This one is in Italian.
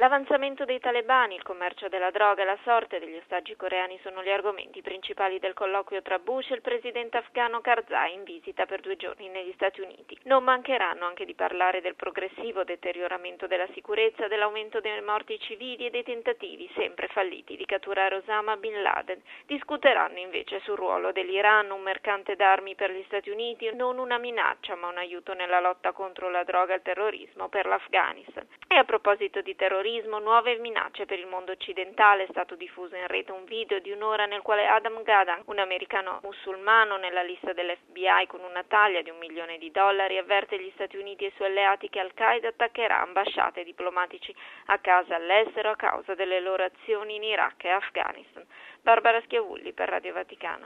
L'avanzamento dei talebani, il commercio della droga e la sorte degli ostaggi coreani sono gli argomenti principali del colloquio tra Bush e il presidente afghano Karzai in visita per 2 giorni negli Stati Uniti. Non mancheranno anche di parlare del progressivo deterioramento della sicurezza, dell'aumento delle morti civili e dei tentativi, sempre falliti, di catturare Osama Bin Laden. Discuteranno invece sul ruolo dell'Iran, un mercante d'armi per gli Stati Uniti, non una minaccia ma un aiuto nella lotta contro la droga e il terrorismo per l'Afghanistan. E a proposito di terrorismo, nuove minacce per il mondo occidentale. È stato diffuso in rete un video di un'ora nel quale Adam Gadan, un americano musulmano nella lista dell'FBI con una taglia di $1 milione, avverte gli Stati Uniti e i suoi alleati che Al-Qaeda attaccherà ambasciate e diplomatici a casa all'estero a causa delle loro azioni in Iraq e Afghanistan. Barbara Schiavulli per Radio Vaticano.